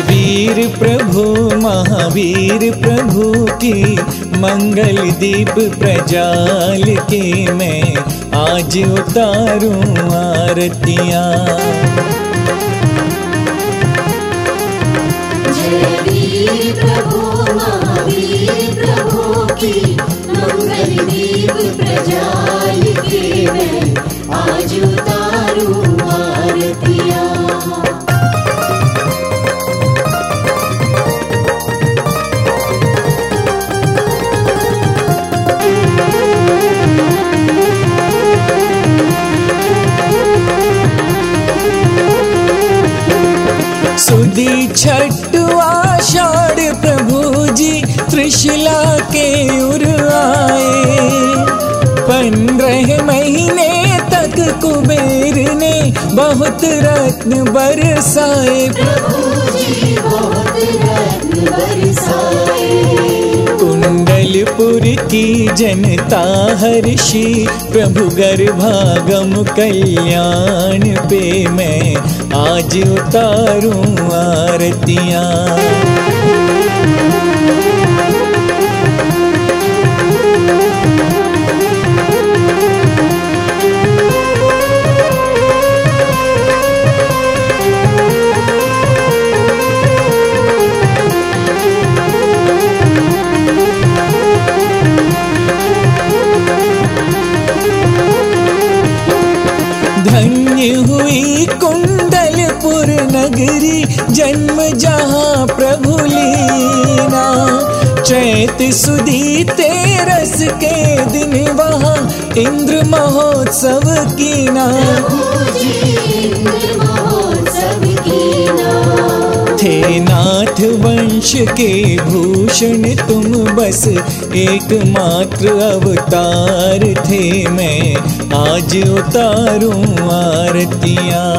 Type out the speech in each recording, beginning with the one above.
वीर प्रभु महावीर प्रभु की मंगल दीप प्रजाल के मैं आज उतारूं आरतियां। जय वीर प्रभु महावीर प्रभु की मंगल दीप प्रजाल के मैं आज उतारूं आरतियां। सुदी छठ आषाढ़ प्रभु जी त्रिशला के उर आए। 15 महीने तक कुबेर ने बहुत रत्न बरसाए। प्रभु जी बहुत रत्न बरसाए। कुंडलपुर की जनता हर्षी प्रभु गर्भागम कल्याण पे मैं आज उतारूं आरतियां। धन्य हुई कुंडलपुर नगरी जन्म जहाँ प्रभु लीना। चैत सुदी तेरस के दिन वहाँ इंद्र महोत्सव कीना। थे नाथ वंश के भूषण तुम बस एकमात्र अवतार थे मैं आज उतारूं आरतियां।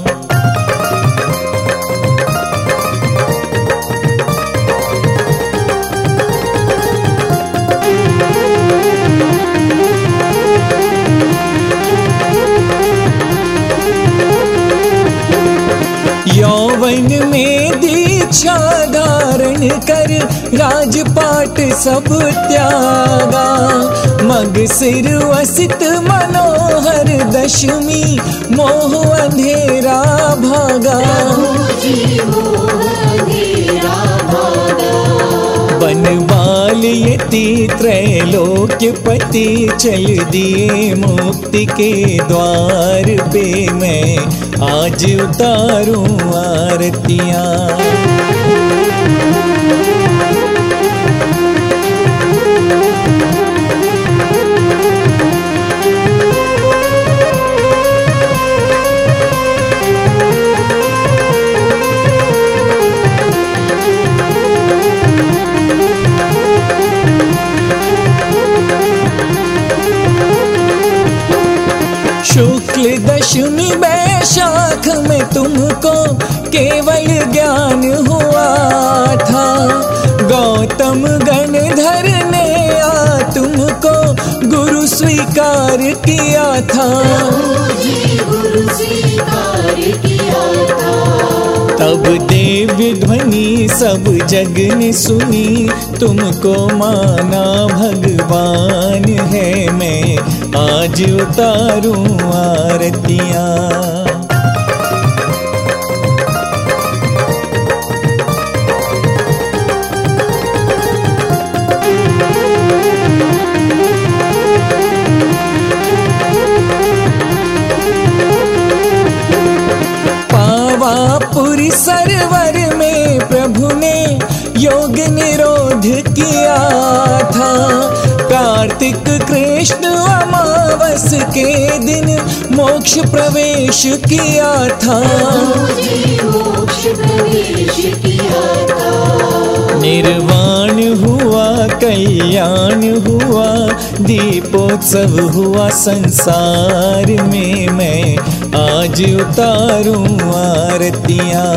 यौवन में दीक्षा धारण कर राजपाट सब त्यागा। मग सिर वसित मनोहर दशमी मोह अंधेरा भागा। बनवाल यति त्रैलोक्य पति चल दिए मुक्ति के द्वार पे मैं आज उतारूं आरतियां। शुक्ल दशमी बैशाख में तुमको केवल ज्ञान हुआ था। गौतम गणधर ने तुमको गुरु स्वीकार किया था। तब दिव्य ध्वनि सब जग ने सुनी तुमको माना भगवान है मैं आज उतारूं आरतियां। पावापुरी सरोवर में प्रभु ने योग निरोध किया था। कार्तिक कृष्ण अमावस के दिन मोक्ष प्रवेश किया था। निर्वाण हुआ कल्याण हुआ दीपोत्सव हुआ संसार में मैं आज उतारूं आरतियां।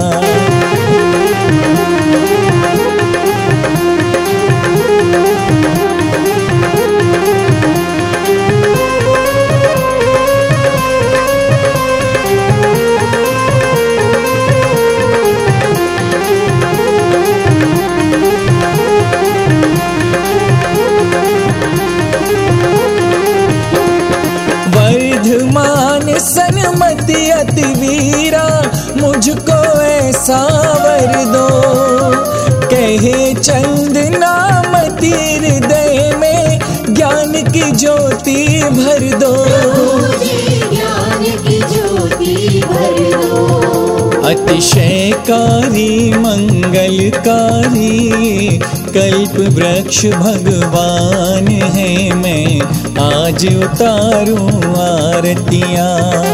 रहे चंदनामती हृदय में ज्ञान की ज्योति भर दो। जी ज्ञान की ज्योति भर दो। अतिशयकारी मंगलकारी कल्प वृक्ष भगवान है, मैं आज उतारूं आरतियां।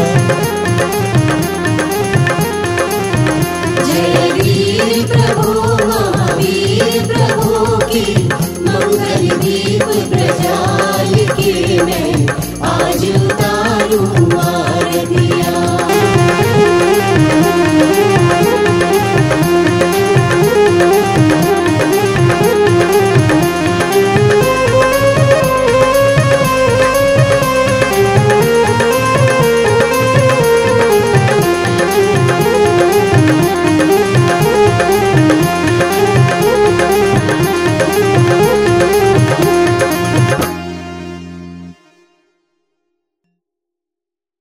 जय वीर प्रभु महावीर प्रभु की, मंगल दीप प्रज्वाल के मैं आज उतारूं